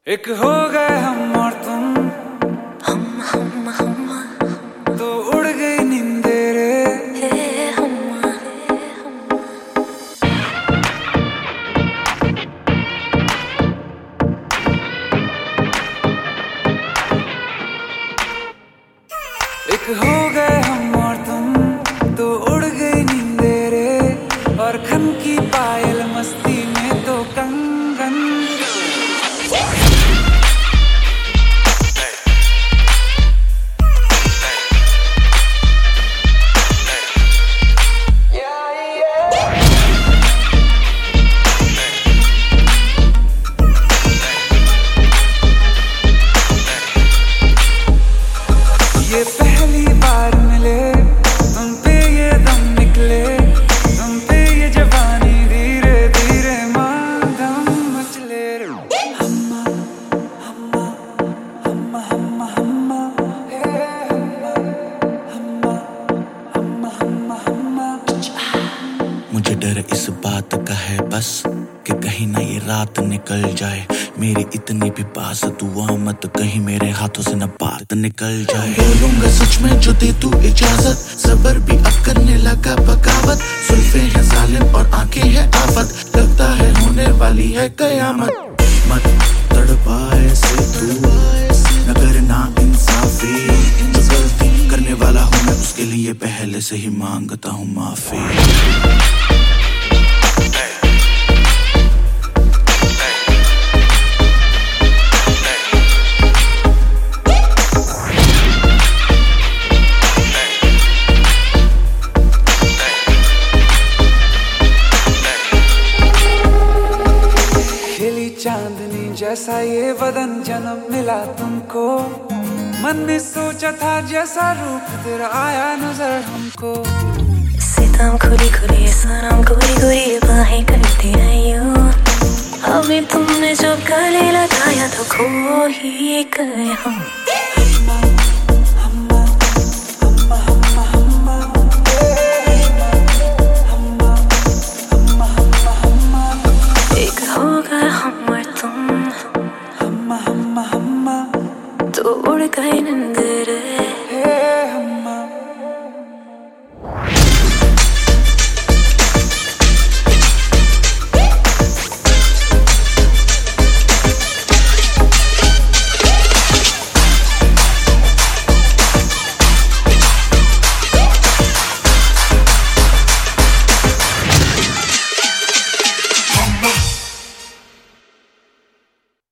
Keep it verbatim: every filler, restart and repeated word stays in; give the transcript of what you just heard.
एक हो गए हम और तुम, हम हम हम तो उड़ गई नींदे रे। हे हम एक हो गए हम और तुम, तो उड़ गई नींदे रे। और खन की पायल मस्ती में तो कंगन। ये पहली बार मिले, तुम पे ये दम निकले, तुम पे ये जवानी धीरे धीरे मांगम मचले रे। हम्मा हम्मा हम्मा हम्मा हम्मा हे हम्मा हम्मा हम्मा हम्मा हम्मा। मुझे डर इस बात का है बस कि कहीं ना ये रात निकल जाए मेरी इतनी भी पास दुआ मत कहीं मेरे हाथों से न बात निकल जाए। बोलूंगा सच में जो दे तू इजाजत, सबर भी अब करने लगा बगावत। सुल्फे हैं जालिम और आंखें हैं आफत, लगता है होने वाली है कयामत। मत तड़पाए से तू न करना इंसाफी, जो गलती करने वाला हूँ मैं उसके लिए पहले से ही मांगता हूँ माफी। चांदनी जैसा ये बदन जन्म मिला तुमको, मन ने सोचा था जैसा रूप तेरा आया नजर हमको। सितम खुली खुली सनम गोरी गोरी बाहें करती रही हो। अभी तुमने जब गले लगाया तो खो ही गए हम। एक हो गए हम और तुम, हम्मा हम्मा हम्मा, तो उड़ गए नींद